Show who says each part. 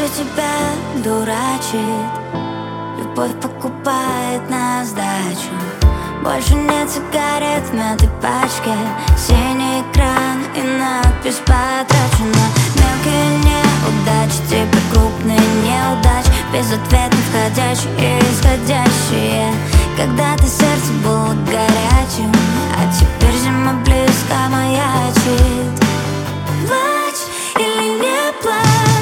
Speaker 1: тебя дурачит. Любовь покупает на сдачу. Больше нет сигарет в мятой пачке. Синий экран и надпись потрачена. Мелкие неудачи, теперь крупные неудачи. Безответно входящие и исходящие. Когда-то сердце было горячим, а теперь зима близко маячит. Плачь или не плачь,